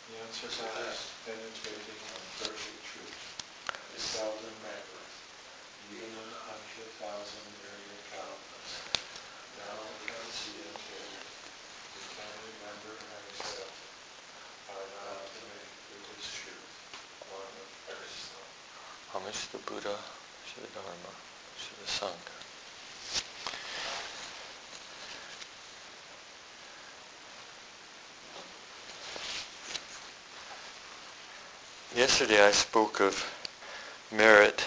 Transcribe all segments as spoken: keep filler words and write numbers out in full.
The answers are penetrating and perfect truth. Is seldom reckless, even an hundred thousand myriad countless. Now we can see and hear it. We can remember and accept it. Our vow to make with its truth one with Krishna. Homage to the Buddha, to the Dharma, to the Sangha. Yesterday I spoke of merit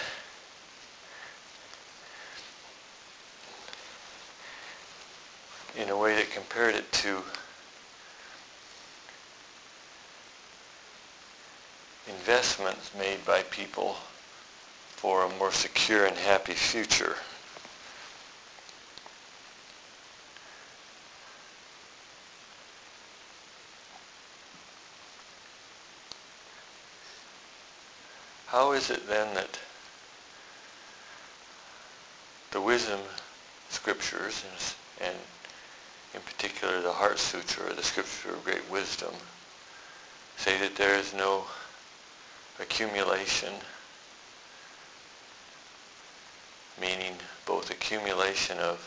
in a way that compared it to investments made by people for a more secure and happy future. How is it then that the wisdom scriptures, and, and in particular the Heart Sutra, or the Scripture of Great Wisdom, say that there is no accumulation, meaning both accumulation of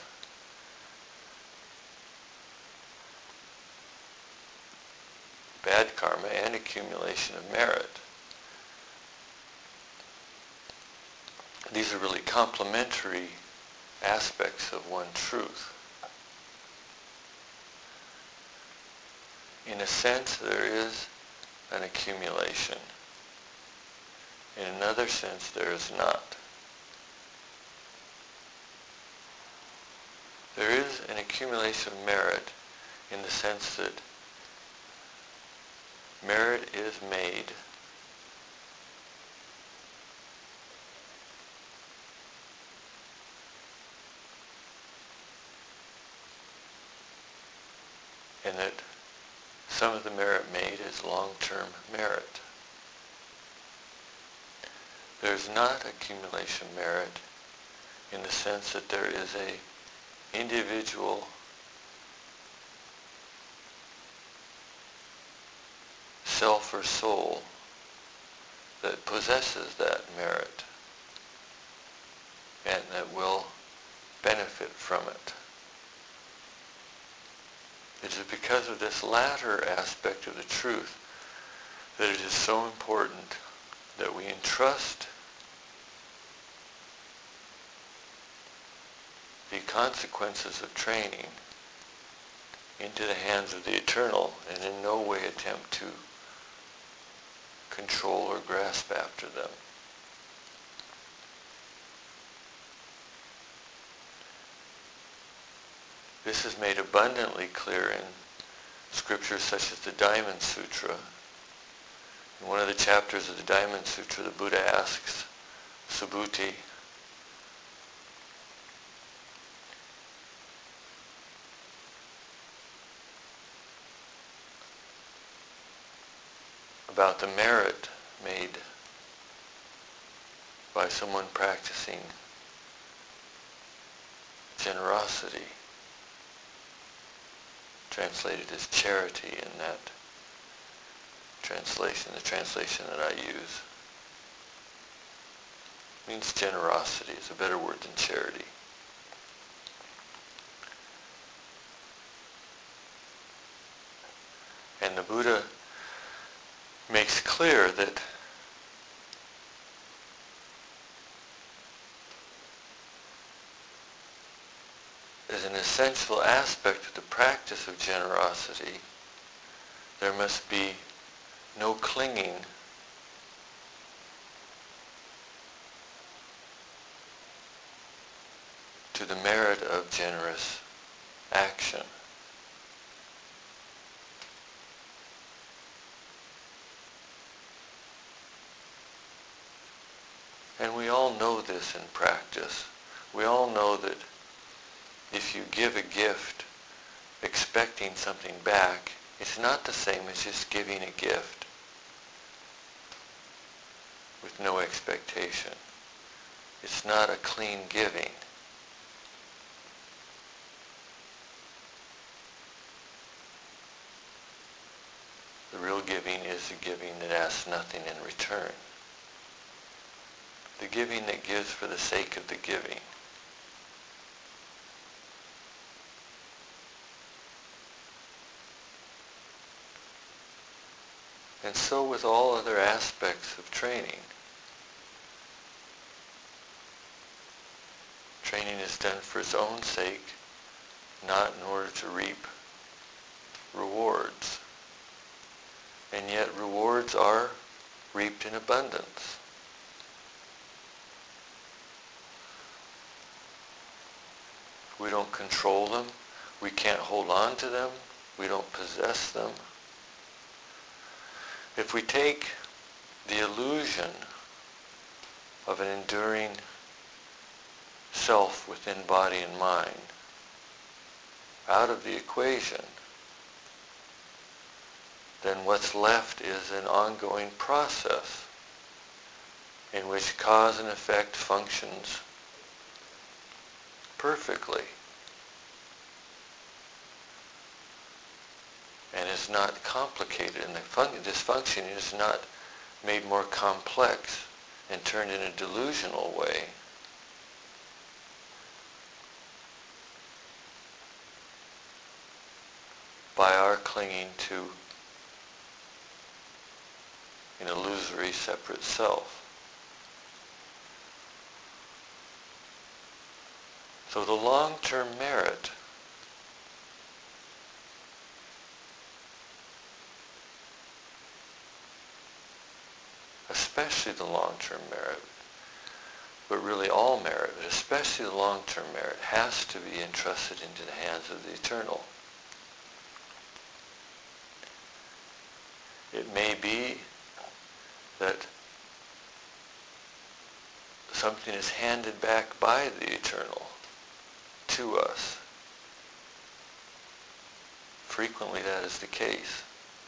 bad karma and accumulation of merit? These are really complementary aspects of one truth. In a sense, there is an accumulation. In another sense, there is not. There is an accumulation of merit in the sense that merit is made and that some of the merit made is long-term merit. There is not accumulation merit in the sense that there is a individual self or soul that possesses that merit and that will benefit from it. It is because of this latter aspect of the truth that it is so important that we entrust the consequences of training into the hands of the Eternal and in no way attempt to control or grasp after them. This is made abundantly clear in scriptures such as the Diamond Sutra. In one of the chapters of the Diamond Sutra, the Buddha asks Subhuti, about the merit made by someone practicing generosity, translated as charity in that translation, the translation that I use. It means generosity is a better word than charity. And the Buddha makes clear that as an essential aspect of the practice of generosity, there must be no clinging to the merit of generous action. And we all know this in practice. We all know that if you give a gift expecting something back, it's not the same as just giving a gift with no expectation. It's not a clean giving. The real giving is is a giving that asks nothing in return. The giving that gives for the sake of the giving. And so with all other aspects of training. Training is done for its own sake, not in order to reap rewards. And yet rewards are reaped in abundance. We don't control them. We can't hold on to them. We don't possess them. If we take the illusion of an enduring self within body and mind out of the equation, then what's left is an ongoing process in which cause and effect functions perfectly and is not complicated, and the fun- this functioning is not made more complex and turned in a delusional way. By our clinging to an illusory separate self. So the long-term merit especially the long-term merit, but really all merit, but especially the long-term merit, has to be entrusted into the hands of the eternal. It may be that something is handed back by the eternal to us. Frequently that is the case.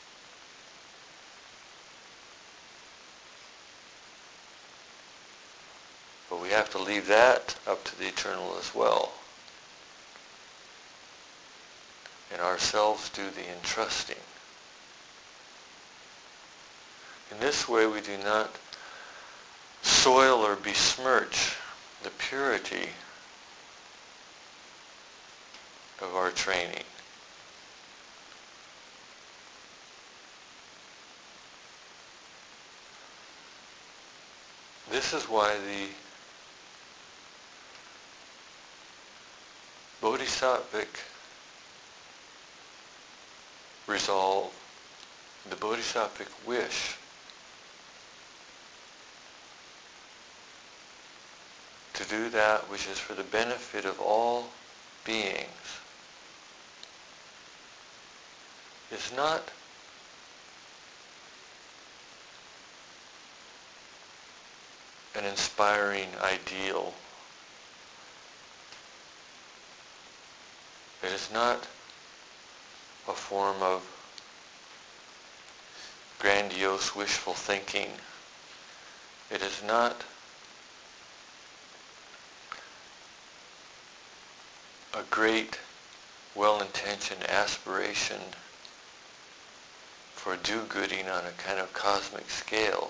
But we have to leave that up to the eternal as well. And ourselves do the entrusting. In this way we do not soil or besmirch the purity of our training. This is why the Bodhisattvic resolve, the Bodhisattvic wish to do that which is for the benefit of all beings is not an inspiring ideal. It is not a form of grandiose wishful thinking. It is not a great, well-intentioned aspiration for do-gooding on a kind of cosmic scale.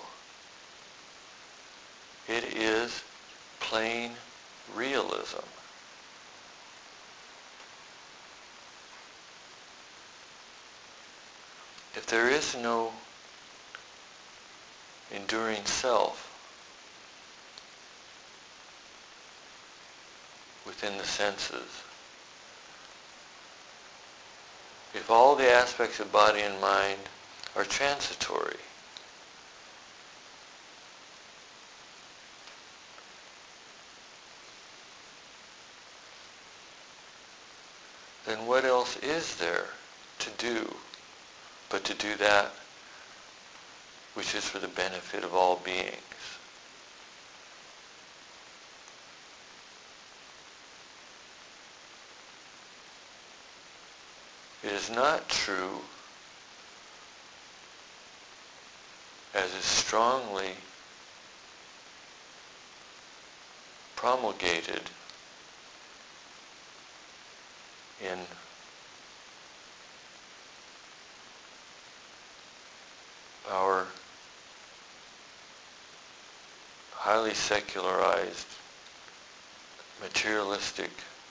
It is plain realism. If there is no enduring self within the senses, if all the aspects of body and mind are transitory, then what else is there to do but to do that which is for the benefit of all beings? It is not true, as is strongly promulgated in our highly secularized, materialistic,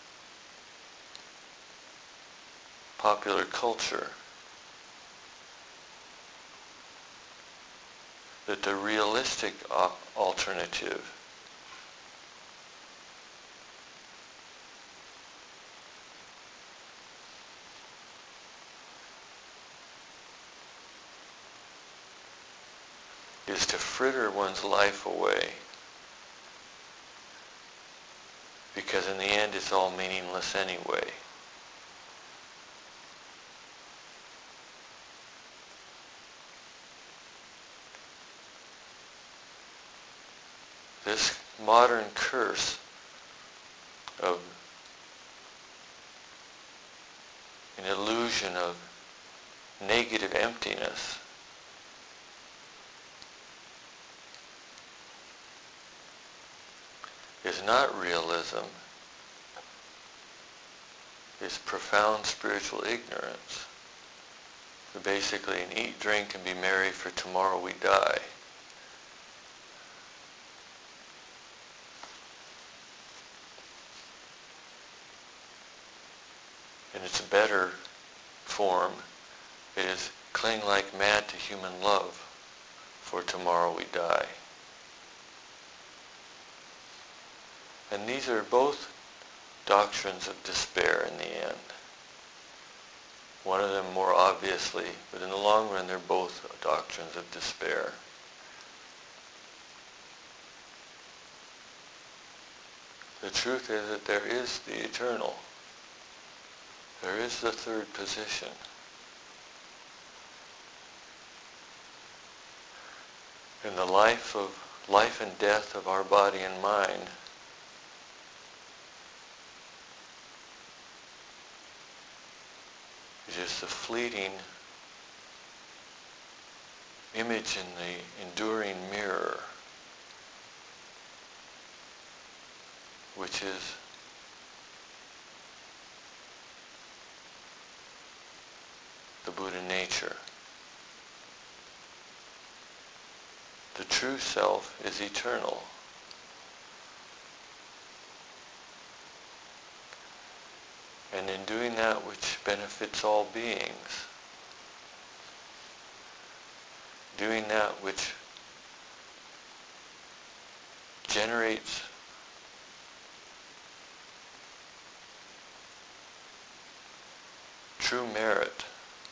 popular culture that the realistic alternative is to fritter one's life away, because in the end it's all meaningless anyway. This modern curse of an illusion of negative emptiness is not realism, it's profound spiritual ignorance. So basically, an eat, drink, and be merry, for tomorrow we die. In its better form, it is cling like mad to human love, for tomorrow we die. And these are both doctrines of despair in the end. One of them more obviously, but in the long run they're both doctrines of despair. The truth is that there is the eternal. There is the third position. In the life of life and death of our body and mind, it is the fleeting image in the enduring mirror, which is the Buddha nature. The true self is eternal. And in doing that which benefits all beings, doing that which generates true merit,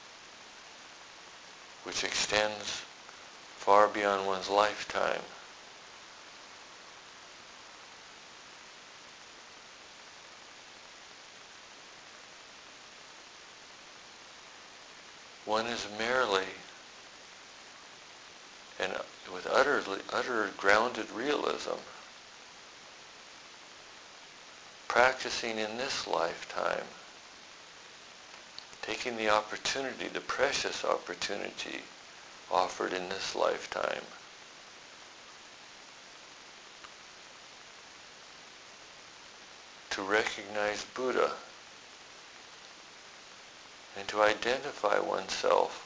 which extends far beyond one's lifetime, one is merely, and with utterly, utter grounded realism, practicing in this lifetime, taking the opportunity, the precious opportunity offered in this lifetime to recognize Buddha and to identify oneself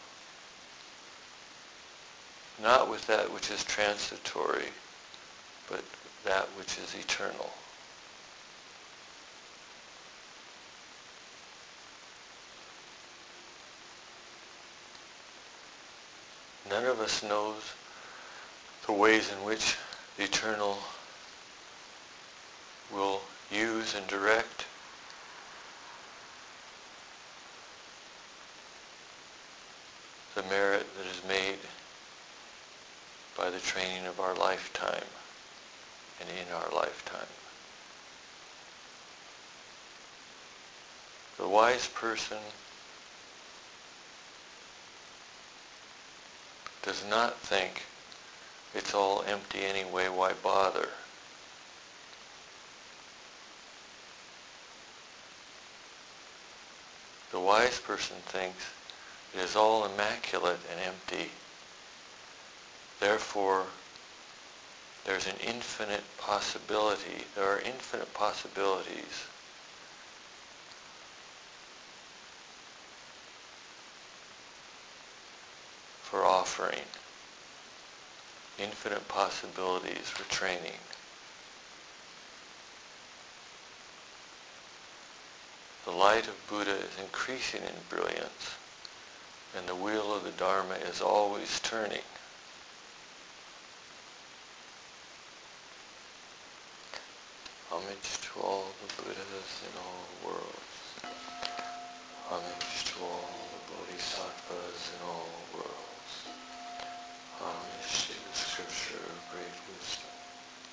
not with that which is transitory, but that which is eternal. None of us knows the ways in which the eternal will use and direct the merit that is made by the training of our lifetime and in our lifetime. The wise person does not think it's all empty anyway, why bother? The wise person thinks it is all immaculate and empty. Therefore, there's an infinite possibility. There are infinite possibilities for offering. infinite possibilities for training. The light of Buddha is increasing in brilliance, and the wheel of the Dharma is always turning. Homage to all the Buddhas in all worlds. Homage to all the Bodhisattvas in all